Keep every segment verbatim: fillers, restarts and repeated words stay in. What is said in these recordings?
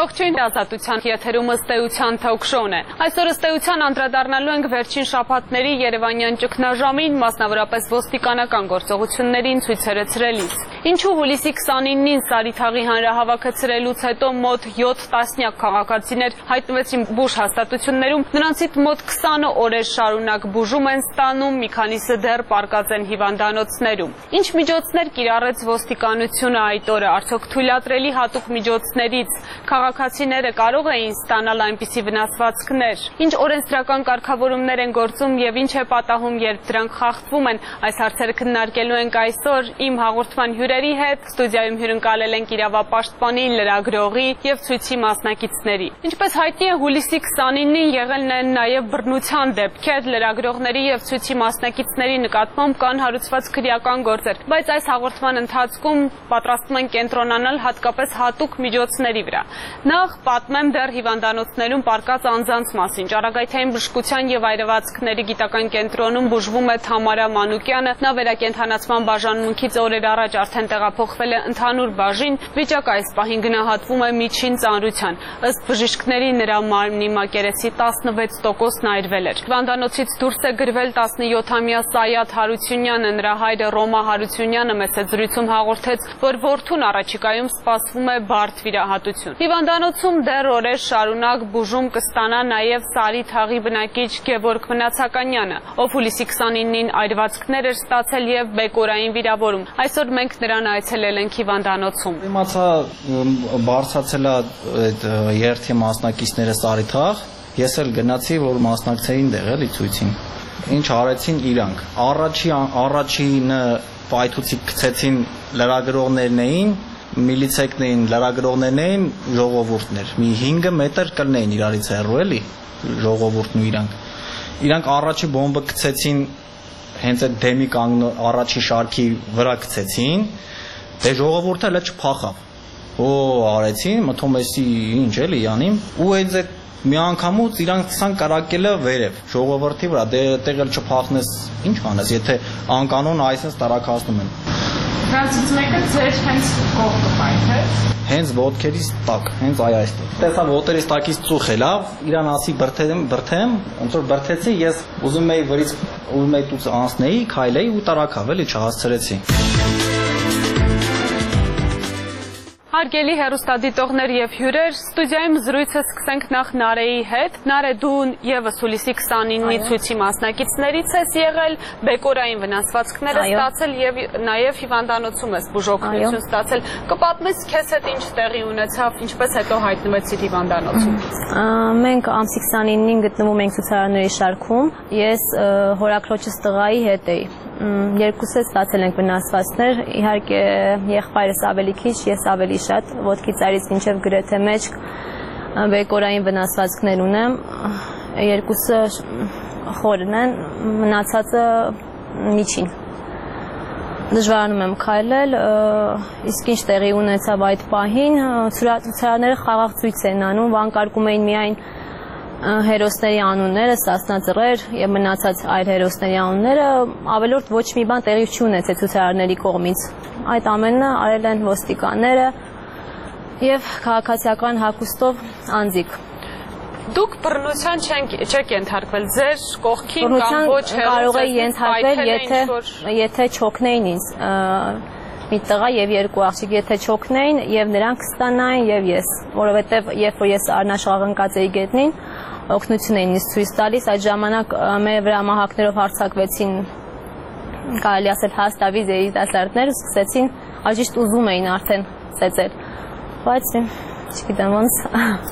Ողջույն, Ազատության եթերում ըստ էության թոք-շոուն է։ Այսօր ըստ էության անդրադառնալու ենք վերջին շաբաթների երևանյան ճգնաժամին, մասնավորապես ոստիկանական գործողություններին ցույցերը ցրելիս։ Ինչու հուլիսի քսանինին Սարիթաղի հանրահավաքը ցրելուց հետո մոտ յոթ տասնյակ քաղաքացիներ հայտնվեցին բուժ հաստատություններում, նրանցից մոտ քսանը օրեր շարունակ բուժում են ստանում, մի քանիսը դեռ պառկած են հիվանդանոցներում։ Ինչ միջոցներ կիրառեց ոստիկանությունը այդ օրը, արդյոք թույլատրելի հատուկ միջոցներից քաղաքացիները կարող էին ստանալ այնպիսի վնասվածքներ, ինչ օրենսդրական կարգավորումներ են գործում եւ ինչ է պատահում, երբ դրանք խախտվում են, այս հարցերը քննարկելու ենք այսօր իմ հաղորդման հյուրերի հետ, ստուդիայում հյուրընկալել ենք իրավապաշտպանի, լրագրողի եւ ցույցի մասնակիցների։ Ինչպես հայտնի է, հուլիսի քսանինին եղել են նաեւ բռնության դեպքեր, լրագրողների եւ ցույցի մասնակիցների նկատմամբ կան հարուցված քրեական գործեր, բայց այս հաղորդման ընթացքում պատրաստվում են կենտրոնանալ հատկապես հատուկ միջոցների վրա։ Նախ պատմեմ դեռ հիվանդանոցներում պառկած անձանց մասին։ Ճառագայթային բժշկության եւ այրվածքների գիտական կենտրոնում բուժվում է Թամարա Մանուկյանը, նա վերակենդանացման բաժանմունքից օրեր առաջ արդեն տեղափոխվել է ընդհանուր բաժին, վիճակը այս պահին գնահատվում է միջին ծանրության։ Ըստ բժիշկների նրա մարմնի մակերեսի տասնվեց տոկոսն այրվել էր։ Հիվանդանոցից դուրս է գրվել տասնյոթամյա Սայաթ Հարությունյանը, նրա հայրը Ռոմա Հարությունյանը մեծ զրույցում հաղորդեց, որ որդուն առաջիկայում սպասվում է բարդ վիրահատություն։ Հիվանդանոցում դեռ օրեր շարունակ բուժում կստանա նաև Սարիթաղի բնակիչ Գևորգ Մնացականյանը, ով հուլիսի քսանինին այրվածքներ էր ստացել եւ բեկորային վիրավորում։ Այսօր մենք նրան այցելել ենք հիվանդանոցում։ Իմացա բարձրացել է այդ երթի մասնակիցները Սարիթաղ, ես էլ գնացի, որ մասնակցեին դեղ էլի ցույցին։ Ինչ արեցին իրանք։ Առաջի առաջինը պայթուցի գցեցին լրագրողներն էին, միլիցեքներին, լրագրողներն էին, ժողովուրդներ։ Մի հինգ մետր կլնեին իրարից հեռու էլի, ժողովուրդն ու իրանք։ Իրանք առաջի բոմբը գցեցին հենց այդ դեմի կանգնող առաջի շարքի վրա գցեցին, դե ժողովուրդը էլ չփախավ։ Օ, արեցին, մթում էսի ինչ էլի յանիմ, ու այդ մի անգամուց իրանք ցան կարակելը վերև ժողովրդի վրա, դե այդտեղ էլ չփախնես, ինչ անես, եթե անկանոն այսպես տարակացնում են։ Դրանցից մեկը ձեր հենց կողքը պայթեց։ Հենց ոտքերից տակ, հենց այ այստեղ։ Տեսա ոտերից տակից ծուխ է, լավ, իրան ասի բրթեմ, բրթեմ, ոնց որ բրթեցի, ես ուզում էի վրից ուզում էի դուց անցնեի, քայլեի ու տարակավ էլի չհասցրեցի։ Հարգելի հեռուստադիտողներ եւ հյուրեր, ստուդիայում զրույցը սկսենք նախ Նարեի հետ։ Նարե, դու եւս հուլիսի քսանինի ցույցի մասնակիցներից ես եղել, բեկորային վնասվածքներ ես ստացել եւ նաեւ հիվանդանոցում ես բուժօգնություն ստացել։ Կպատմես քեզ հետ ինչ տեղի ունեցավ, ինչպես հետո հայտնվեցիր հիվանդանոցում։ Մենք ամսի քսանինին գտնվում ենք ցուցարարների շարքում։ Ես հորաքրոջս տղայի հետ էի։ Երկուսս ստացել ենք վնասվածքներ, իհարկե եղբայրս ավելի քիչ, ես ավելի շատ, ոտքի ծայրից մինչև գրեթե մեջք բեկորային վնասվածքներ ունեմ, երկուսը խորն են, մնացածը միջին։ Դժվարանում եմ քայլել, իսկ ինչ տեղի ունեցավ այդ պահին, ցուցարարները խաղաղ ցույց են անում, վանկարկում էին միայն հերոսների անունները, Սասնաձռեր եւ մնացած այլ հերոսների անունները, ավելորդ ոչ մի բան տեղի չունեցել ցուցարարների կողմից։ Այդ ամենը արել են ոստիկանները եւ քաղաքացիական հագուստով անձիկ։ Դուք բռնության չեք ենթարկվել, ձեր կողքին կամ ոչ կարող է ենթարկվել, եթե եթե չօգնեին ինձ մի տղա եւ երկու աղջիկ, եթե չօգնեին եւ նրանք կստանային եւ ես, որովհետեւ երբ որ ես արնաշաղնկած էի գետնին, օգնություն էին ինձ ցույց տալիս, այդ ժամանակ մեր վրա մահակներով հարձակվեցին, կարելի ասել հաստավիզ երիտասարդներ, սկսեցին աջիշտ ուզում էին արդեն ծեծել, բայց չգիտեմ ոնց։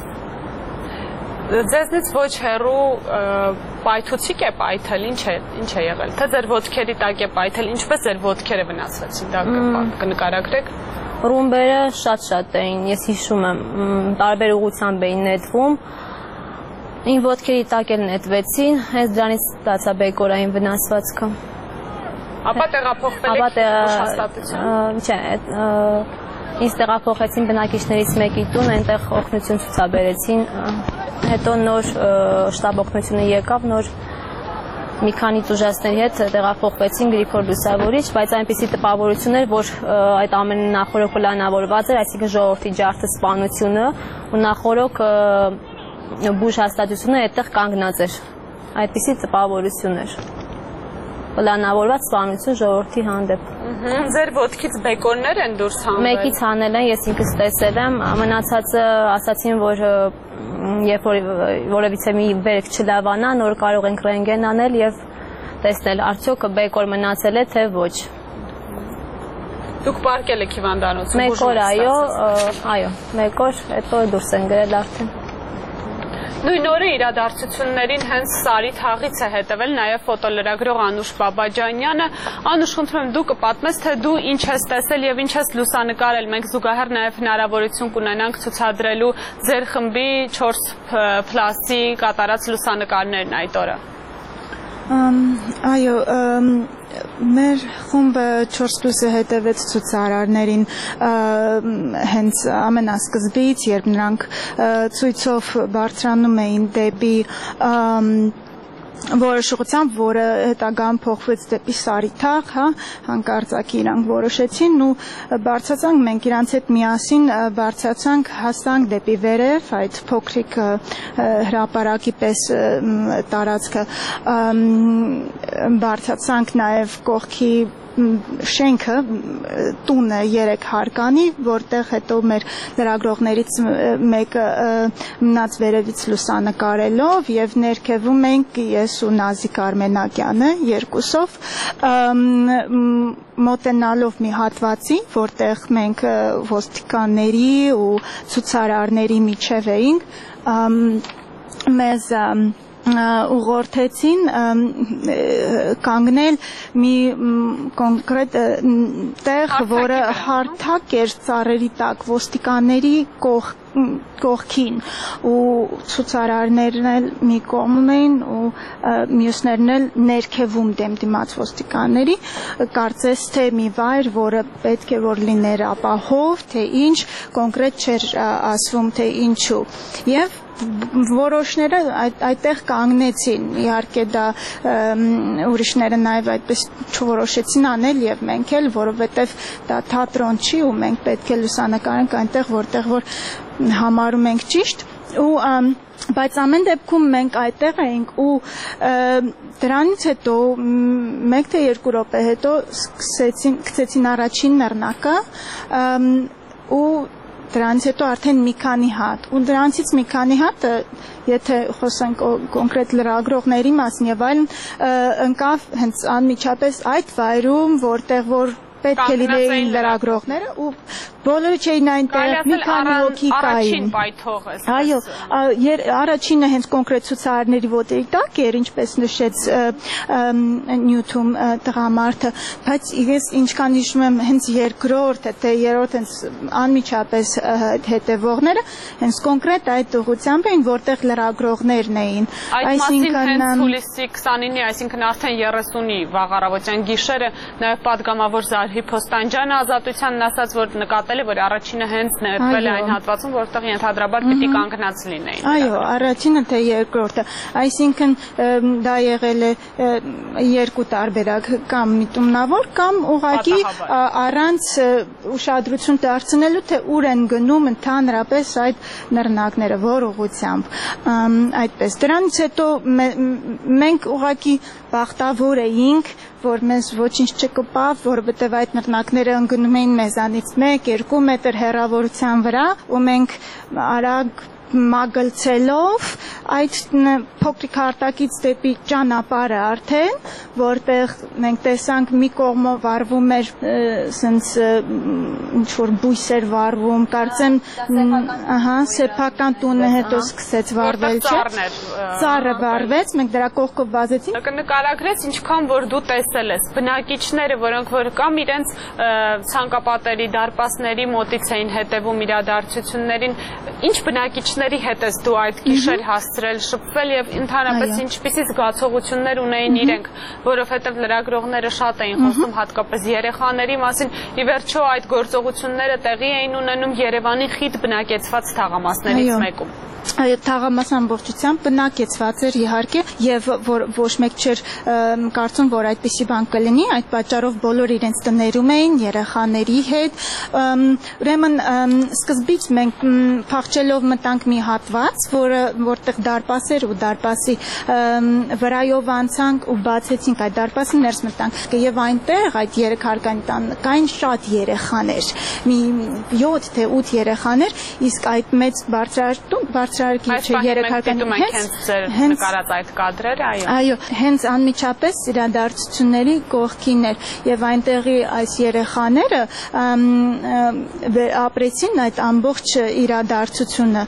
Ձեզնից ոչ հեռու պայթուցիկ է պայթել, ինչ է, ինչ է եղել, թե ձեր ոտքերի տակ է պայթել, ինչպես ձեր ոտքերը վնասվեցին, դա կնկարագրեք։ Ռումբերը շատ-շատ էին, ես հիշում եմ, տարբեր ուղղությամբ էին նետվում, իմ ոտքերի տակ էլ նետվեցին, հենց դրանից ստացա բեկորային վնասվածքը։ Ապա տեղափոխվել եք հաստատություն։ Չէ, ինձ տեղափոխեցին բնակիչներից մեկի տուն, այնտեղ օգնություն ցուցաբերեցին, հետո նոր շտաբ օգնությունը եկավ, նոր մի քանի տուժածների հետ տեղափոխվեցին Գրիգոր Լուսավորիչ, բայց այնպիսի տպավորություն էր, որ այդ ամենը նախորոք պլանավորված էր, այսինքն ժողովրդի ջարդը սպանությունը ու նախորոք բուժ հաստատությունը այդտեղ կանգնած էր։ Այդպիսի տպավորություն էր։ Պլանավորված սպանություն ժողովրդի հանդեպ։ Ձեր ոտքից բեկորներ են դուրս հանվել։ Մեկից հանել են, ես ինքս տեսել եմ, մնացածը ասացին, որ երբ որ որևիցե մի վերք չլավանա, նոր կարող ենք ռենտգեն անել եւ տեսնել արդյոք բեկոր մնացել է թե ոչ։ Դուք պարկել եք հիվանդանոցում։ Մեկ օր, այո, այո, մեկ օր, հետո դուրս են գրել արդեն։ Նույն օրը իրադարձություններին հենց Սարի թաղից է հետևել նաև ֆոտոլրագրող Անուշ Բաբաջանյանը։ Անուշ, խնդրում եմ, դու կպատմես, թե դու ինչ ես տեսել եւ ինչ ես լուսանկարել։ Մենք զուգահեռ նաև հնարավորություն կունենանք ցուցադրելու ձեր խմբի չորս փլասի կատարած լուսանկարներն այդ օրը։ Այո, մեր խումբը չորս պլյուսը հետևեց ցուցարարներին հենց ամենասկզբից, երբ նրանք ցույցով բարձրանում էին դեպի որոշողությամբ, որը հետագայում փոխվեց դեպի Սարի թաղ, հա, հանկարծակի իրանք որոշեցին ու բարձրացանք, մենք իրանց հետ միասին բարձրացանք, հասանք դեպի վերև, այդ փոքրիկ հրապարակի պես տարածքը, բարձրացանք նաև կողքի շենքը, տունը երեք հարկանի, որտեղ հետո մեր լրագրողներից մեկը մնաց վերևից լուսանկարելով եւ ներքևում ենք ես ու Նազիկ Արմենակյանը երկուսով մոտենալով մի հատվածի, որտեղ մենք ոստիկանների ու ցուցարարների միջև էինք, մեզ ուղղորդեցին կանգնել մի կոնկրետ տեղ, որը հարթակ էր ծառերի տակ ոստիկանների կողքին ու ցուցարարներն էլ մի կողմում էին ու մյուսներն էլ ներքևում դեմդիմաց ոստիկանների, կարծես թե մի վայր, որը պետք է որ լիներ ապահով, թե ինչ, կոնկրետ չէր ասվում, թե ինչու։ Եվ որոշները այդտեղ կանգնեցին, իհարկե դա ուրիշները նաև այդպես չորոշեցին անել եւ մենք էլ, որովհետեւ դա թատրոն չի ու մենք պետք է լուսանկարենք այնտեղ, որտեղ որ համարում ենք ճիշտ ու բայց ամեն դեպքում մենք այդտեղ էինք ու դրանից հետո մեկ թե երկու րոպե հետո սկսեցին գցեցին առաջին նռնակը ու դրանից հետո արդեն մի քանի հատ ու դրանցից մի քանի հատը եթե խոսենք կոնկրետ լրագրողների մասին եւ այլն ընկավ հենց անմիջապես այդ վայրում որտեղ որ պետք է լինեին լրագրողները ու բոլորը չէին այնտեղ մի քանի հոգի կային այո առաջինը հենց կոնկրետ ցուցարարների ոտերի տակ էր ինչպես նշեց նյութում տղամարդը բայց ես ինչքան հիշում եմ հենց երկրորդ թե երրորդ հենց անմիջապես հետևողները հենց կոնկրետ այդ ուղղությամբ էին որտեղ լրագրողներն էին այսինքն հենց հուլիսի քսանինի այսինքն արդեն երեսունի վաղ առավոտյան գիշերը նաև պատգամավոր Զարհի Փոստանջյանը ազատությանն ասաց որ նկատել է որ առաջինը հենց ներվել է այն հատվածում որտեղ ենթադրաբար պիտի կանգնած լինեին այո առաջինը թե երկրորդը այսինքն դա եղել է երկու տարբերակ կամ միտումնավոր կամ ուղղակի առանց ուշադրություն դարձնելու թե ուր են գնում ընդհանրապես այդ նռնակները որ ուղղությամբ այդպես դրանից հետո մենք ուղղակի բախտավոր էինք որ մեզ ոչինչ չկպավ, որովհետև այդ նռնակները ընկնում էին մեզանից մեկ երկու մետր հեռավորության վրա ու մենք արագ մագլցելով այդ փոքրիկ հարտակից դեպի ճանապարհը արդեն, որտեղ մենք տեսանք մի կողմը վառվում էր սենց ինչ-որ բույսեր վառվում, կարծեմ, ահա, սեփական տունը հետո սկսեց վառվել, չէ՞։ Ծառը վառվեց, մենք դրա կողքով վազեցինք։ Նկարագրեց ինչքան որ դու տեսել ես, բնակիչները, որոնք որ կամ իրենց ցանկապատերի դարպասների մոտից էին հետևում իրադարձություններին, ինչ բնակիչների հետ ես դու այդ գիշեր հասցրել շփվել եւ ընդհանրապես ինչպիսի զգացողություններ ունեին իրենք, որովհետև լրագրողները շատ էին խոսում հատկապես երեխաների մասին։ Ի վերջո այդ գործողությունները տեղի էին ունենում Երևանի խիտ բնակեցված թաղամասներից մեկում։ Այո, թաղամասն ամբողջությամբ բնակեցված էր իհարկե եւ որ ոչ մեկ չէր կարծում, որ այդպիսի բան կլինի, այդ պատճառով բոլոր իրենց տներում էին երեխաների հետ։ Ուրեմն սկզբից մենք փախչելով մտանք մի հատված, որը որտեղ դարպաս էր ու դարպասի վրայով անցանք ու բացեցինք այդ դարպասը, ներս մտանք եւ այնտեղ այդ երեքարկանի տան կային շատ երեխաներ, մի յոթ թե ութ երեխաներ, իսկ այդ մեծ բարձրահարկ բարձրահարկ երեքարկանի հենց նկարած այդ կադրերը, այո։ Այո, հենց անմիջապես իրադարձությունների կողքին էր եւ այնտեղի այս երեխաները ապրեցին այդ ամբողջ իրադարձությունը։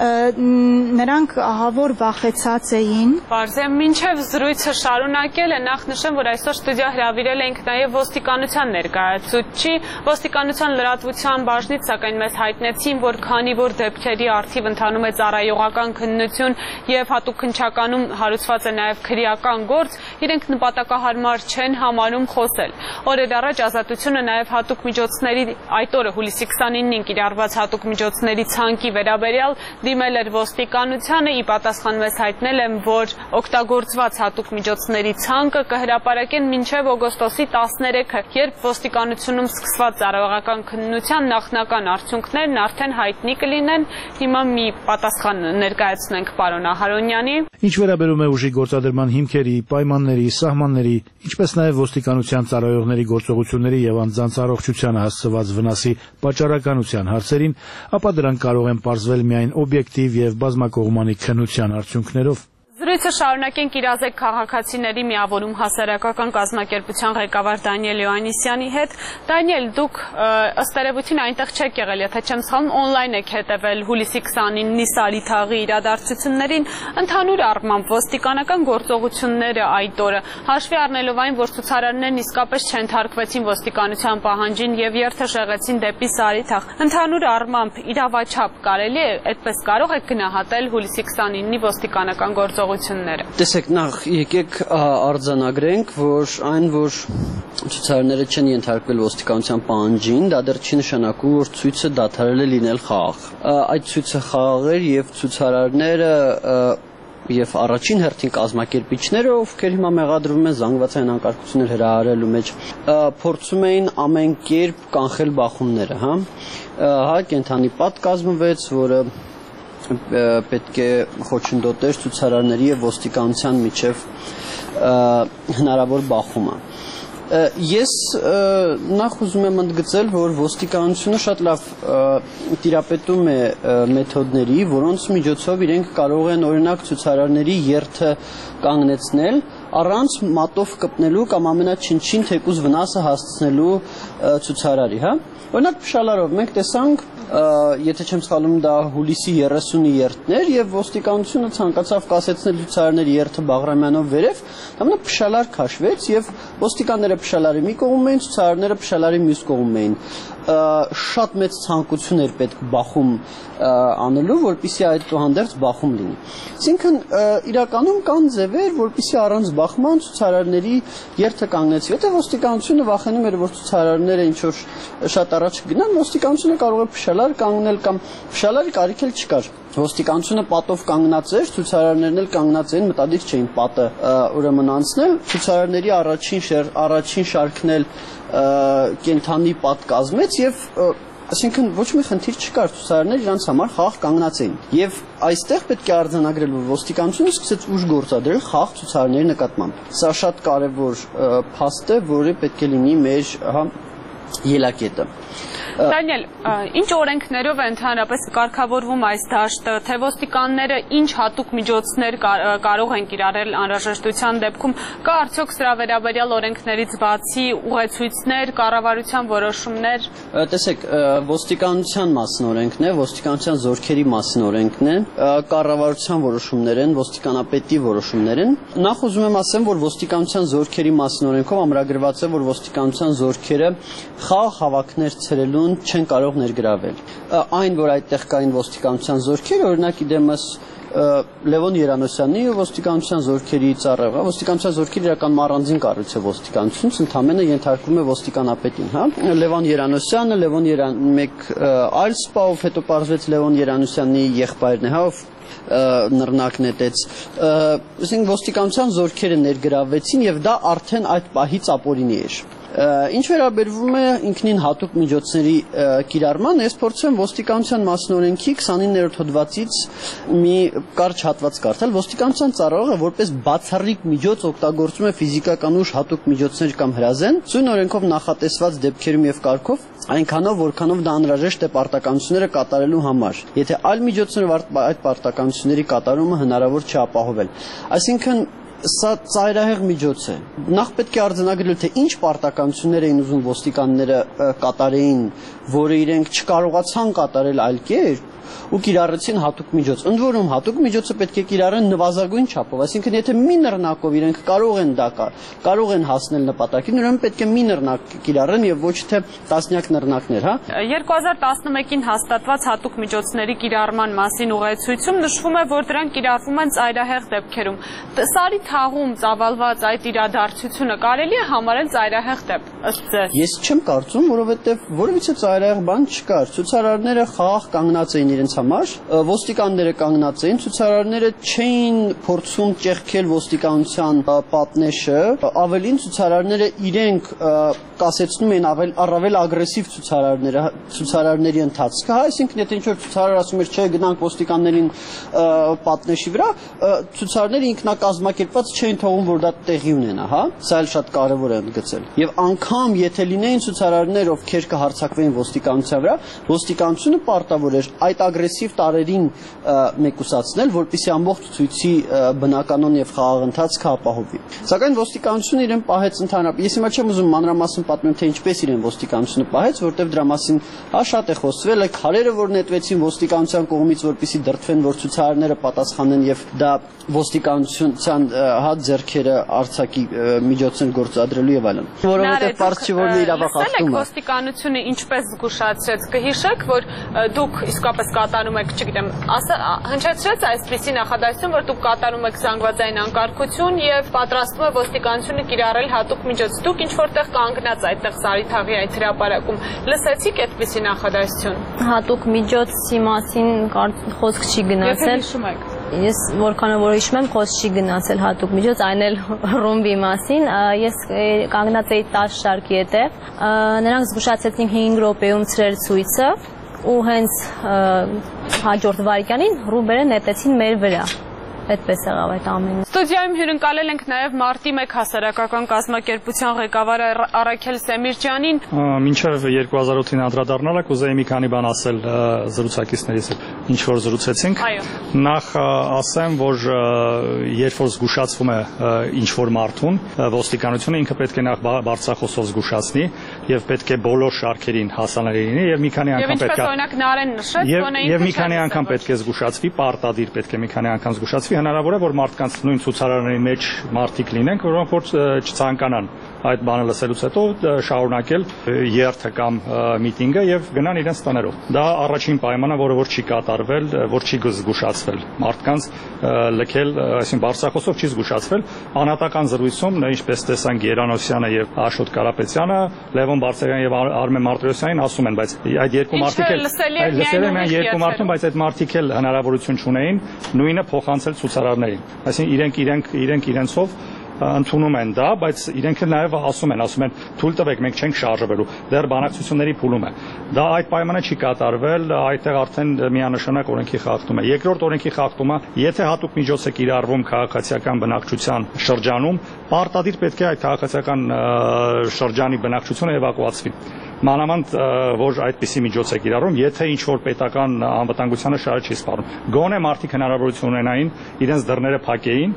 Նրանք ահավոր վախեցած էին։ Պարզ է, մինչև զրույցը շարունակել է, նախ նշեմ, որ այսօր ստուդիա հրավիրել ենք նաև ոստիկանության ներկայացուցիչ, ոստիկանության լրատվության բաժնից, սակայն մեզ հայտնեցին, որ քանի որ դեպքերի առթիվ ընթանում է ծառայողական քննություն եւ հատուկ քննչականում հարուցված է նաև քրեական գործ, իրենք նպատակահարմար չեն համարում խոսել։ Օրեր առաջ Ազատությունը նաև հատուկ միջոցների այդ օրը հուլիսի քսանինին կիրառված հատուկ միջոցների ցանկի վերաբերյալ դիմել էր ոստիկանությանը, ի պատասխան մեզ հայտնել եմ, որ օգտագործված հատուկ միջոցների ցանկը կհրապարակեն մինչև օգոստոսի տասներեքը, երբ ոստիկանությունում սկսված ծառայողական քննության նախնական արդյունքներն արդեն հայտնի կլինեն։ Հիմա մի պատասխան ներկայացնենք պարոն Ահարոնյանի։ Ինչ վերաբերում է ուժի գործադրման հիմքերի, պայմանների, սահմանների, ինչպես նաև ոստիկանության ծառայողների գործողությունների եւ անձանց առողջությանը հասցված վնասի պատճառականության հարցերին, ապա դրանք կարող են պարզվել միայն օբյեկտիվ եւ բազմակողմանի քննության արդյունքներով։ Զրույցը շարունակենք իրազեկ քաղաքացիների միավորում հասարակական կազմակերպության ղեկավար Դանիել Յոհաննիսյանի հետ։ Դանիել, դուք ըստ երևույթին այնտեղ չեք եղել, եթե չեմ սխալվում, օնլայն եք հետևել հուլիսի քսանինի Սարի թաղի իրադարձություններին, ընդհանուր առմամբ ոստիկանական գործողությունները այդ օրը, հաշվի առնելով այն, որ ցուցարարներն իսկապես չենթարկվեցին ոստիկանության պահանջին եւ երթը շեղեցին դեպի Սարի թաղ։ Ընդհանուր առմամբ իրավաչափ կարելի է, այդպես կարող եք գնահատել հուլիսի քսանինի ոստիկանական գործողությունները։ Տեսեք, նախ եկեք արձանագրենք, որ այն, որ ցուցարարները չեն ենթարկվել ոստիկանության պահանջին, դա դեռ չի նշանակում, որ ցույցը դադարել է լինել խաղ։ Այդ ցույցը խաղ էր եւ ցուցարարները եւ առաջին հերթին կազմակերպիչները, ովքեր հիմա մեղադրվում են զանգվածային անկարգություններ հրահարելու մեջ, փորձում էին ամեն կերպ կանխել բախումները, հա։ Հա, կենթանի պատ կազմվեց, որը պետք է խոչընդոտեր ցուցարարների եւ ոստիկանության միջև հնարավոր բախումը։ Ես նախ ուզում եմ ընդգծել, որ ոստիկանությունը շատ լավ տիրապետում է մեթոդների, որոնց միջոցով իրենք կարող են օրինակ ցուցարարների երթը կանգնեցնել առանց մատով կպնելու կամ ամենաչնչին թեկուզ վնասը հասցնելու ցուցարարի, հա։ Օրինակ փշալարով մենք տեսանք, եթե չեմ սխալվում, դա հուլիսի երեսունի երթներ եւ ոստիկանությունը ցանկացավ կասեցնել ցուցարարների երթը Բաղրամյանով վերև, դա փշալար քաշվեց եւ ոստիկանները փշալարի մի կողմում էին, ցուցարարները փշալարի մյուս կողմում էին։ Շատ մեծ ցանկություն էր պետք բախում անելու, որպեսզի այդուհանդերձ բախում լինի։ Այսինքն իրականում կան ձևեր, որպեսզի առանց բախման ցուցարարների երթը կանգնեցվի։ Եթե ոստիկանությունը վախենում էր, որ ցուցարարները ինչ որ շատ առաջ գնան, ոստիկանությունը կարող է փշալար կանգնել կամ փշալարի կարիք էլ չկար։ Ոստիկանությունը պատով կանգնած էր, ցուցարարներն էլ կանգնած էին, մտադիր չէին պատը ուրեմն անցնել, ցուցարարների առաջին առաջին շարքն էլ կենթանի պատ կազմեց եւ այսինքն ոչ մի խնդիր չկար, ցուցարարները իրանց համար խաղ կանգնած էին։ Եվ այստեղ պետք է արձանագրել, որ ոստիկանությունը սկսեց ուժ գործադրել խաղ ցուցարարների նկատմամբ։ Սա շատ կարևոր փաստ է, որը պետք է լինի մեր, հա, ելակետը։ Դանիել, ինչ օրենքներով է ընդհանրապես կարգավորվում այս դաշտը, թե ոստիկանները ինչ հատուկ միջոցներ կարող են կիրառել անհրաժեշտության դեպքում, կա արդյոք սրա վերաբերյալ օրենքներից բացի ուղեցույցներ, կառավարության որոշումներ։ Տեսեք, ոստիկանության մասին օրենքն է, ոստիկանության զորքերի մասին օրենքն է, կառավարության որոշումներ են, ոստիկանապետի որոշումներ են։ Նախ ուզում եմ ասեմ, որ ոստիկանության զորքերի մասին օրենքով ամրագրված է, որ ոստիկանության զորքերը խաղ հավաքներ ցրելուն չեն կարող ներգրավել։ Այն, որ այդտեղ կային ոստիկանության զորքեր, օրինակ իդեմս Լևոն Երանոսյանի ու ոստիկանության զորքերի ծառայողը, ոստիկանության զորքերի իրական առանձին կառույց է ոստիկանությունից, ընդհանրապես ենթարկվում է ոստիկանապետին, հա։ Լևոն Երանոսյանը, Լևոն Երան մեկ այլ սպա, ով հետո պարզվեց Լևոն Երանոսյանի եղբայրն է, հա, ով նռնակն էտեց, ասենք ոստիկանության զորքերը ներգրավվեցին եւ դա արդեն այդ պահից ապօրինի էր։ Ինչ վերաբերվում է ինքնին հատուկ միջոցների կիրառման, ես փորձեմ ոստիկանության մասնօրենքի քսանիններորդ հոդվածից մի կարճ հատված կարդալ։ Ոստիկանության ծառայողը որպես բացառիկ միջոց օգտագործում է ֆիզիկական ուժ, հատուկ միջոցներ կամ հրազեն, ծույն օրենքով նախատեսված դեպքերում եւ կարգով, այնքանով, որքանով դա անհրաժեշտ է պարտականությունները կատարելու համար։ Եթե այլ միջոցներով այդ պարտականությունների կատարումը հնարավոր չի ապահովել։ Այսինքն սա ծայրահեղ միջոց է։ Նախ պետք է արձանագրել, թե ինչ պարտականություններ էին ուզում ոստիկանները կատարեին, որը իրենք չկարողացան կատարել այլ կերպ, ու կիրառեցին հատուկ միջոց։ Ընդ որում հատուկ միջոցը պետք է կիրառեն նվազագույն չափով, այսինքն եթե մի նռնակով իրենք կարող են դա կարող են հասնել նպատակին, ուրեմն պետք է մի նռնակ կիրառեն եւ ոչ թե տասնյակ նռնակներ, հա։ երկու հազար տասնմեկին հաստատված հատուկ միջոցների կիրառման մասին ուղեցույցում նշվում է, որ դրանք կիրառվում են ծայրահեղ դեպքերում։ Սարի թաղում ծավալված այդ իրադարձությունը կարելի է համարել ծայրահեղ դեպք, ըստ ձեզ։ Ես չեմ կարծում, որովհետեւ որևիցե ծայրահեղ բան չկար։ Ցուցարարները խաղաղ կանգնած էին իրենց համար, ոստիկանները կանգնած էին, ցուցարարները չէին փորձում ճեղքել ոստիկանության պատնեշը, ավելին ցուցարարները իրենք կասեցնում էին ավել առավել ագրեսիվ ցուցարարները ցուցարարների ընթացքը, հա, այսինքն եթե ինչ-որ ցուցարար ասում էր, չէ, գնանք ոստիկաններին պատնեշի վրա, ցուցարարները ինքնակազմակերպված չէին թողում, որ դա տեղի ունենա, հա, սա էլ շատ կարևոր է ընդգծել։ Եվ անգամ եթե լինեին ցուցարարներ, ովքեր կհարձակվեին ոստիկանության վրա, ոստիկանությունը պարտավոր էր այդ ագրեսիվ տարերին մեկուսացնել, որպեսզի ամբողջ ցույցի բնականon եւ խաղաղ ընթացքը ապահովի։ Սակայն ոստիկանությունը իրեն պահեց ընդհանրապես։ Ես հիմա չեմ ուզում մանրամասն պատմեմ, թե ինչպես իրեն ոստիկանությունը պահեց, որտեղ դրա մասին հա շատ է խոսվել, այդ քարերը, որ նետվեցին ոստիկանության կողմից, որպեսզի դրդվեն, որ ցուցարարները պատասխանեն եւ դա ոստիկանության հա ձեռքերը արձակի միջոցներ գործադրելու եւ այլն։ Որովհետեւ բարձ չի որ իրավախախտում է։ Ոստիկանությունը ինչպես զգուշացրեց, կհիշեք, որ դուք իսկապես կատարում եք, չգիտեմ, հնչեցրեց այսպիսի նախադասություն, որ դուք կատարում եք զանգվածային անկարգություն եւ պատրաստվում է ոստիկանությունը կիրառել հատուկ միջոց։ Դուք ինչ որտեղ կանգնած այդտեղ Սարի թաղի այդ հրապարակում լսեցիք այդպիսի նախադասություն։ Հատուկ միջոցի մասին խոսք չի գնացել։ Եթե հիշում եք։ Ես որքանով որ հիշում եմ, խոսք չի գնացել հատուկ միջոց, այն էլ ռումբի մասին։ Ես կանգնած էի տասը շարքի հետև։ Նրանք զգուշացրեցին հինգ րոպեում ցրել ցույցը ու հենց հաջորդ վայրկյանին ռումբերը նետեցին մեր վրա։ Այդպես եղավ այդ ամենը։ Ստուդիայում հյուրընկալել ենք նաև մարտի մեկ հասարակական կազմակերպության ղեկավար Առաքել Սեմիրճյանին։ Մինչև երկու հազար ութին անդրադառնալը կուզեի մի քանի բան ասել զրուցակիցներից, ինչ որ զրուցեցինք։ Նախ ասեմ, որ երբ որ զգուշացվում է ինչ որ մարդուն, ոստիկանությունը ինքը պետք է նախ բարձրախոսով զգուշացնի եւ պետք է բոլոր շարքերին հասանելի լինի եւ մի քանի անգամ պետք է։ Եվ ինչպես օրինակ Նարեն նշեց, գոնե եւ մի քանի անգամ պետք է զգուշացվի, պարտադիր պետք է մի քանի անգամ զգուշացվի։ Հնարավոր է որ մարդկանց նույն ցուցարարների մեջ մարդիկ լինեն, որոնք որ չցանկանան այդ բանը լսելուց հետո շարունակել երթը կամ միտինգը եւ գնան իրենց տներով։ Դա առաջին պայմանը, որը որ չի կատարվել, որ չի զգուշացվել մարդկանց լքել, այսինքն բարձրախոսով չի զգուշացվել։ Անհատական զրույցում, ինչպես տեսանք Երանոսյանը եւ Աշոտ Կարապետյանը, Լևոն Բարսեղյանն եւ Արմեն Մարտիրոսյանին ասում են, բայց այդ երկու մարդիկ էլ լսել են երկու մարդուն, բայց այդ մարդիկ էլ հնարավորություն չունեին նույնը փոխանցել ցուցարարներին։ Այսինքն իրենք իրենք իրենք իրենցով ընդունում են դա, բայց իրենք նաև ասում են, ասում են թույլ տվեք, մենք չենք շարժվելու, դեռ բանակցությունների փուլում է։ Դա այդ պայմանը չի կատարվել, այդտեղ արդեն միանշանակ օրենքի խախտում է։ Երկրորդ օրենքի խախտումը, եթե հատուկ միջոց է կիրառվում քաղաքացիական բնակչության շրջանում, պարտադիր պետք է այդ քաղաքացիական շրջանի բնակչությունը էվակուացվի։ Մանավանդ որ այդպիսի միջոց է կիրառում, եթե ինչ որ պետական անվտանգությանը շահը չի սպառնում։ Գոնե մարդիկ հնարավորություն ունենային իրենց դռները փակեին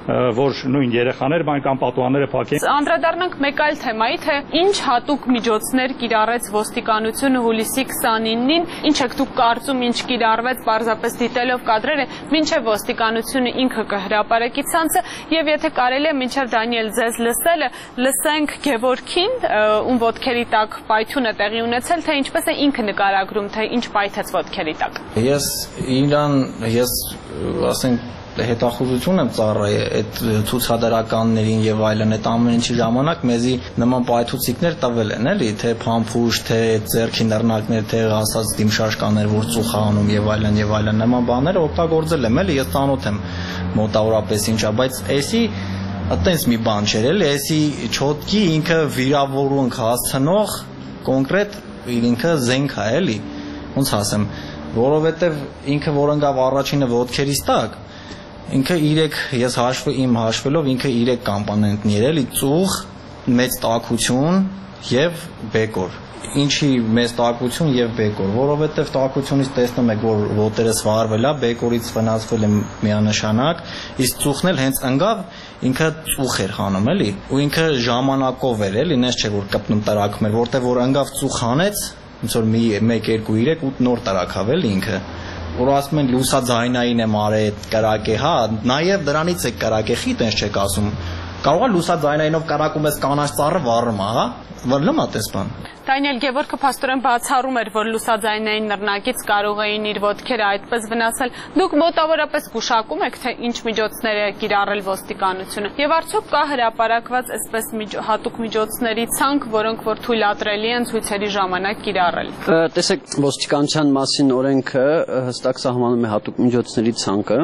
որ նույն երեխաները կամ պատուհանները փակեն։ Անդրադառնանք մեկ այլ թեմայի, թե ինչ հատուկ միջոցներ կիրառեց ոստիկանությունը հուլիսի քսանինին, ինչ եք դուք կարծում, ինչ կիրառվեց, պարզապես դիտելով կադրերը, մինչև ոստիկանությունը ինքը կհրապարակի ցանցը, եւ եթե կարելի է մինչև Դանիել ձեզ լսելը, լսենք Գևորգին, ում ոտքերի տակ պայթյուն է տեղի ունեցել, թե ինչպես է ինքը նկարագրում, թե ինչ պայթեց ոտքերի տակ։ Ես իրան, ես ասենք հետախուզություն եմ ծառայել այդ ցուցադրականներին եւ այլն, այդ ամեն ինչի ժամանակ մեզի նման պայթուցիկներ տվել են, էլի, թե փամփուշտ, թե ձեռքի նռնակներ, թե ասած դիմշաշկաներ, որ ծուխ անում եւ այլն եւ այլն, նման բաները օգտագործել եմ, էլի, ես ծանոթ եմ մոտավորապես ինչա, բայց էսի այտենց մի բան չէր, էլի, էսի չոտքի ինքը վիրավորունք հասցնող կոնկրետ ինքը զենք է, էլի, ոնց ասեմ, որովհետեւ ինքը որ ընկավ առաջինը ոտքերից տակ, ինքը երեք, ես հաշվի իմ հաշվելով ինքը երեք կոմպոնենտն էր, էլի, ծուխ, մեծ տաքություն եւ բեկոր։ Ինչի մեծ տաքություն եւ բեկոր, որովհետեւ տաքությունից տեսնում եք, որ ոտերս վարվել է, բեկորից վնասվել է միանշանակ, իսկ ծուխն էլ հենց ընկավ, ինքը ծուխ էր հանում, էլի, ու ինքը ժամանակով էր, էլի, նես չէ որ կպնում տրակում էր, որտեղ որ ընկավ ծուխ հանեց, ոնց որ մեկ, երկու, երեք ու նոր տրակավ, էլի ինքը։ Որ ասում են լուսաձայնային եմ արել կրակե, հա, նաև դրանից է կրակեխի, տենց չեք ասում։ Կարող է լուսաձայնայինով կրակում ես կանաչ ծառը վառում, հա, վռլում է տես բան։ Դանիել Գևորգը փաստորեն բացառում էր, որ լուսաձայնային նռնակից կարող էին իր ոտքերը այդպես վնասել։ Դուք մոտավորապես գուշակում եք, թե ինչ միջոցներ է կիրառել ոստիկանությունը, եւ արդյոք կա հրապարակված այսպես հատուկ միջոցների ցանկ, որոնք որ թույլատրելի են ցույցերի ժամանակ կիրառել։ Տեսեք, ոստիկանության մասին օրենքը հստակ սահմանում է հատուկ միջոցների ցանկը։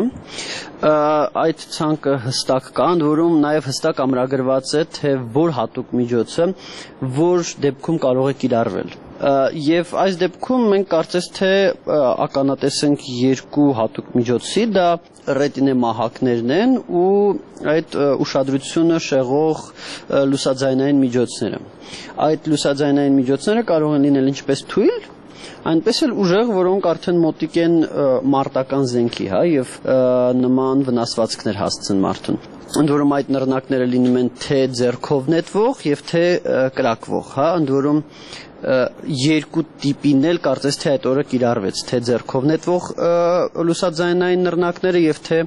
Այդ ցանկը հստակ կա, ընդ որում նաև հստակ ամրագրված է, թե որ հատուկ միջոցը որ դեպքում կարող է կիրառվել։ Եվ այս դեպքում մենք կարծես թե ականատեսենք երկու հատուկ միջոցի, դա ռետինե մահակներն են ու այդ ուշադրությունը շեղող լուսաձայնային միջոցները։ Այդ լուսաձայնային միջոցները կարող են լինել ինչպես թույլ, այնպես էլ ուժեղ, որոնք արդեն մոտիկ են մարտական զենքի, հա, եւ նման վնասվածքներ հասցեն մարդուն։ Ընդ որում այդ նռնակները լինում են թե ձեռքով նետվող եւ թե կրակվող, հա, ընդ որում երկու տիպին էլ կարծես թե այդ օրը կիրառվեց, թե ձեռքով նետվող լուսաձայնային նռնակները եւ թե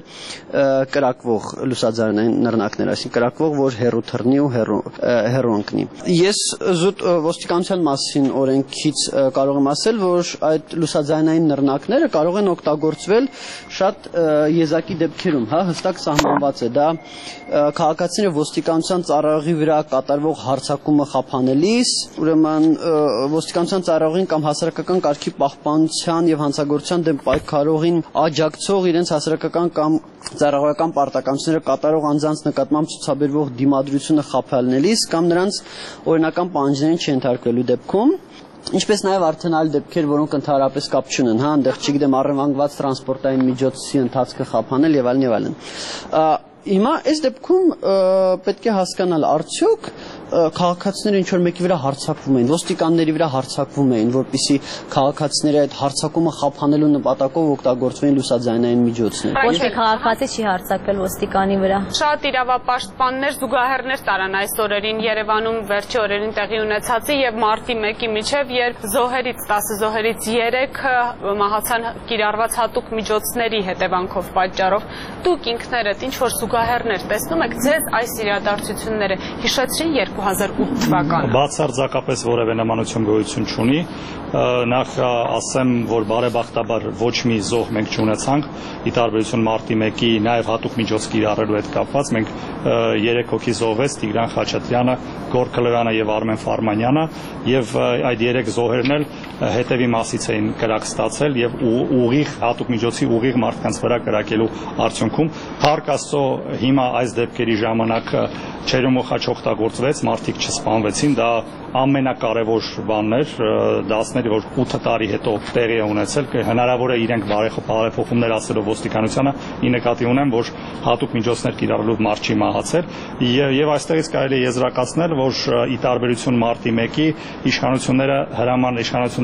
կրակվող լուսաձայնային նռնակները, այսինքն կրակվող, որ հեռու թռնի ու հեռու ընկնի։ Ես զուտ ոստիկանության մասին օրենքից կարող եմ ասել, որ այդ լուսաձայնային նռնակները կարող են օգտագործվել շատ եզակի դեպքերում, հա, հստակ սահմանված է դա քաղաքացիները ոստիկանության ծառայողի վրա կատարվող հարձակումը խափանելիս, ուրեմն ոստիկանության ծառայողին կամ հասարակական կարգի պահպանության եւ հանցագործության դեմ պայքարողին աջակցող իրենց հասարակական կամ ծառայողական պարտականությունները կատարող անձանց նկատմամբ ցուցաբերվող դիմադրությունը խափանելիս կամ նրանց օրինական պահանջներին չենթարկվելու դեպքում, ինչպես նաև արդեն այլ դեպքեր, որոնք ընդհանրապես կապ չունեն, հա, այնտեղ չգիտեմ առևանգված տրանսպորտային միջոցի ընթացքը խափանել եւ այլն եւ այլն։ Հիմա այս դեպքում պետք է հասկանալ արդյոք քաղաքացիները ինչ որ մեկի վրա հարձակվում էին, ոստիկանների վրա հարձակվում էին, որպեսզի քաղաքացիները այդ հարձակումը խափանելու նպատակով օգտագործվեն լուսաձայնային միջոցներ։ Ոչ մի քաղաքացի չի հարձակվել ոստիկանի վրա։ Շատ իրավապաշտպաններ, զուգահեռներ տարան այս օրերին Երևանում վերջի օրերին տեղի ունեցածի եւ մարտի մեկի միջև, երբ զոհերից տասը զոհերից երեքը մահացան կիրառված հատուկ միջոցների հետևանքով պատճառով։ Դուք ինքներդ ինչ որ զուգահեռներ տեսնում եք, ձեզ այս իրադարձությունները հիշեցրին երկու հազար ութ թվականը։ Բացարձակապես որևէ նմանություն գոյություն չունի։ Նախ ասեմ, որ բարեբախտաբար ոչ մի զոհ մենք չունեցանք, ի տարբերություն մարտի մեկի նաև հատուկ միջոց կիրառելու հետ կապված, մենք երեք հոգի զոհվեց Տիգրան Խաչատրյանը, Գորգ Լրանը եւ Արմեն Ֆարմանյանը, եւ այդ երեք զոհերն էլ հետևի մասից էին կրակ ստացել եւ ուղիղ հատուկ միջոցի ուղիղ մարդկանց վրա կրակելու արդյունքում Փառք Աստծո հիմա այս դեպքերի ժամանակ չերոմոխաչ օգտագործվեց, մարդիկ չսպանվեցին, դա ամենակարևոր բանն էր, դասների որ ութ տարի հետո տեղի է ունեցել, հնարավոր է իրենք բարեփոխումներ ասելով ոստիկանությանը, ի նկատի ունեմ, որ հատուկ միջոցներ կիրառելով մարդ չի մահացել, եւ այստեղից կարելի է եզրակացնել, որ ի տարբերություն մարտի մեկի իշխանությունները հրաման իշխանությունները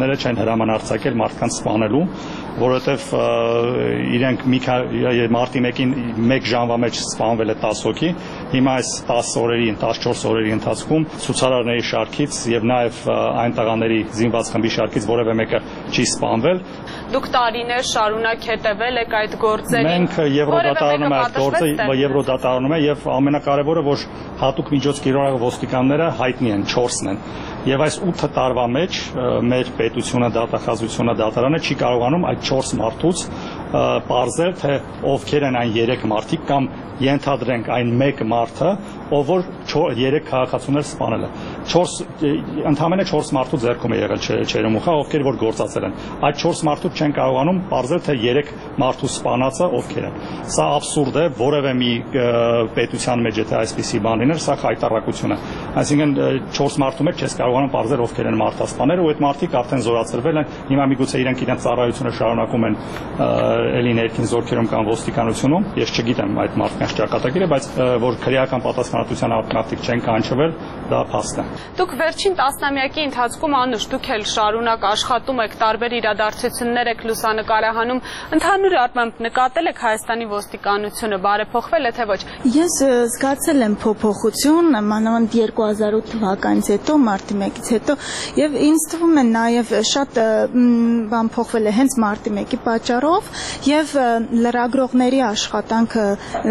պետությունները չեն հրամանարձակել մարդկանց սպանելու, որովհետև իրենք մի մարտի մեկին մեկ ժամվա մեջ սպանվել է տասը հոգի, հիմա այս տասը օրերի, տասնչորս օրերի ընթացքում ցուցարարների շարքից եւ նաեւ այն տղաների զինված խմբի շարքից որևէ մեկը չի սպանվել։ Դուք տարիներ շարունակ հետևել եք այդ գործերին։ Մենք Եվրոդատարանում ենք այդ գործը, Եվրոդատարանում է եւ ամենակարևորը, որ հատուկ միջոց կիրառող ոստիկանները հայտնի են, չորսն են։ Եվ այս ութ տարվա մեջ մեր պետությունը, դատախազությունը, դատարանը չի կարողանում այդ չորս մարդուց պարզել, թե ովքեր են այն երեք մարդիկ կամ ենթադրենք այն մեկ մարդը, ով որ երեք քաղաքացիներ սպանել է։ չորս ընդամենը չորս մարդու ձեռքում է եղել չերեմուխա, ովքեր որ գործածել են։ Այդ չորս մարդուց չեն կարողանում պարզել, թե երեք մարդու սպանածը ովքեր են։ Սա աբսուրդ է, որևէ մի պետության մեջ եթե այսպիսի բան լիներ, սա խայտառակություն է։ Այսինքն չորս մարդու մեջ չես կարողանում պարզել ովքեր են մարդասպաները, ու այդ մարդիկ արդեն զորացրվել են, հիմա միգուցե իրենք իրենց ծառայությունը շարունակում են էլի ներքին զորքերում կամ ոստիկանությունում, ես չգիտեմ այդ մարդկանց ճակատագիրը, բայց որ քրեական պատասխանատվության արտանավթիկ չեն կանչվել, դա փաստ է։ Դուք վերջին տասնամյակի ընթացքում անուշ դուք էլ շարունակ աշխատում եք, տարբեր իրադարձություններ եք լուսանկարահանում, ընդհանուր առմամբ նկատել եք Հայաստանի ոստիկանությունը բարեփոխվել է թե ոչ։ Ես զգացել եմ փոփոխություն, մանավանդ երկու հազար ութ թվականից հետո, մարտի մեկից հետո, եւ ինձ թվում է նաեւ շատ բան փոխվել է հենց մարտի մեկի պատճառով եւ լրագրողների աշխատանքը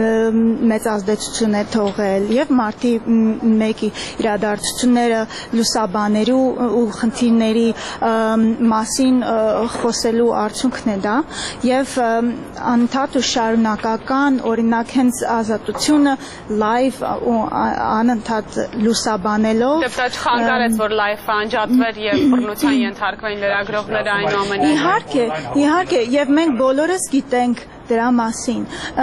մեծ ազդեցություն է թողել եւ մարտի մեկի իրադարձությունները լուսաբաներու ու խնդիրների մասին խոսելու արդյունքն է դա եւ անընդհատ ու շարունակական օրինակ հենց ազատությունը լայվ ու անընդհատ լուսաբանելով Դե չխանգարեց որ լայվը անջատվեր եւ բռնության ենթարկվեն լրագրողները այնուամենայնիվ Իհարկե, իհարկե եւ մենք բոլորս գիտենք դրա մասին։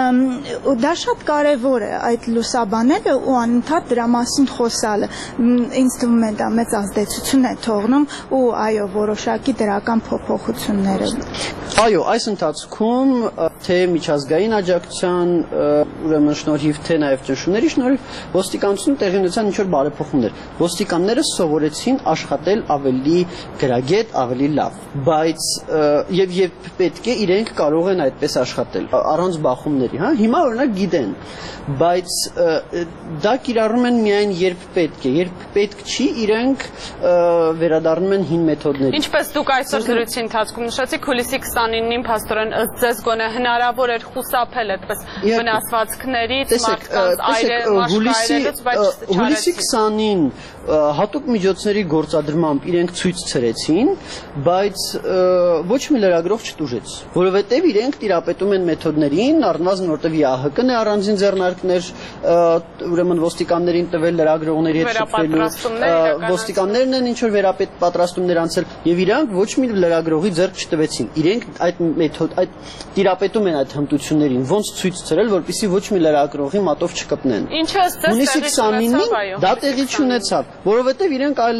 Դա շատ կարևոր է այդ լուսաբանելը ու անընդհատ դրա մասին խոսալը։ Ինձ թվում է դա մեծ ազդեցություն է թողնում ու այո, որոշակի դրական փոփոխություններ է։ Այո, այս ընթացքում թե միջազգային աջակցության ուրեմն շնորհիվ թե նաև ճնշումների շնորհիվ ոստիկանությունը տեղի ունեցան ինչ որ բարեփոխումներ։ Ոստիկանները սովորեցին աշխատել ավելի գրագետ, ավելի լավ, բայց եւ եւ պետք է իրենք կարող են այդպես աշխատել առանց բախումների, հա, հիմա օրինակ գիտեն, բայց դա կիրառում են միայն երբ պետք է, երբ պետք չի, իրենք վերադառնում են հին մեթոդների։ Ինչպես դուք այսօր զրույցի ընթացքում նշեցիք, հուլիսի քսանինին փաստորեն ըստ ձեզ գոնե հնարավոր էր խուսափել այդպես վնասվածքներից, մարդկանց այրը, մաշկայրելուց, բայց չարեցին։ Հուլիսի քսանին հատուկ միջոցների գործադրմամբ իրենք ցույց ցրեցին, բայց ոչ մի լրագրող չտուժեց, որովհետև իրենք տիրապետում են մեթոդներին, առնվազն որտեղ ԵԱՀԿ-ն է առանձին ձեռնարկներ ուրեմն ոստիկաններին տվել լրագրողների հետ շփվելու, ոստիկաններն են ինչ որ վերապատրաստումներ անցել եւ իրանք ոչ մի լրագրողի ձեռք չտվեցին։ Իրենք այդ մեթոդ, այդ տիրապետում են այդ հմտություններին, ոնց ցույց ցրել, որպեսզի ոչ մի լրագրողի մատով չկպնեն։ Ինչը ըստ քսանինին դա տեղի չունեցավ, որովհետև իրենք այլ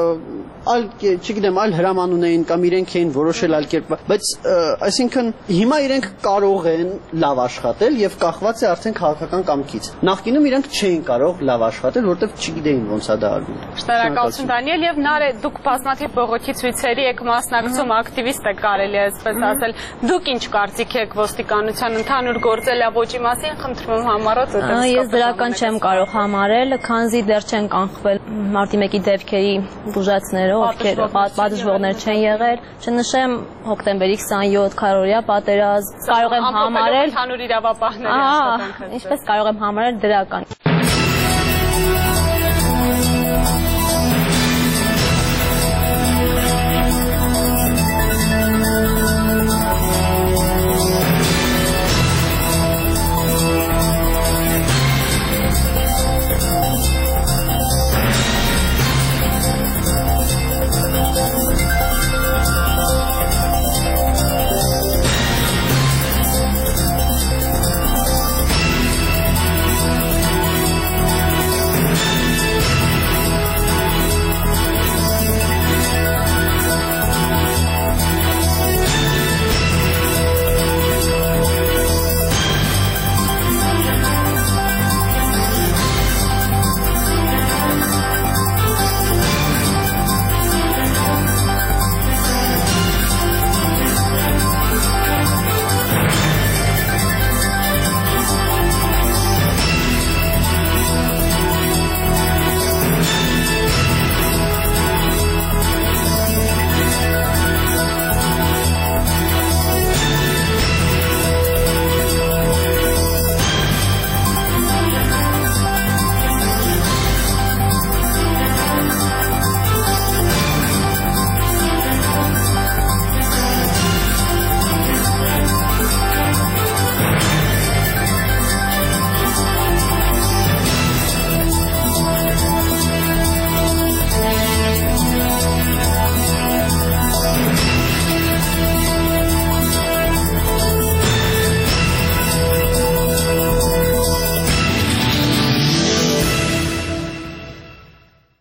այլ չգիտեմ, այլ հրաման ունեին կամ իրենք էին որոշել այլ կերպ, բայց այսինքն հիմա իրենք կարող են լավ աշխատել եւ կախված է արդեն քաղաքական կամքից։ Նախկինում իրենք չէին կարող լավ աշխատել, որովհետև չգիտեին ոնց է դա արվում։ Շնորհակալություն Դանիել եւ Նարե, դուք բազմաթիվ բողոքի ցույցերի եք մասնակցում, ակտիվիստ եք կարելի է այսպես ասել։ Դուք ինչ կարծիք եք ոստիկանության ընդհանուր գործելավոճի մասին, խնդրում համառոտ եք։ Ես դրական չեմ կարող համարել, քանզի դեռ չեն կանխվել մարտի մեկի դեպքերի բուժացները, ովքեր պատժվողներ չեն եղել, չնշեմ հոկտեմբերի քսանյոթ քառօրյա պատերազմ, կարող եմ համարել, ընդհանուր իրավապահների աշխատանքը։ Ինչպես կարող եմ համարել դրական։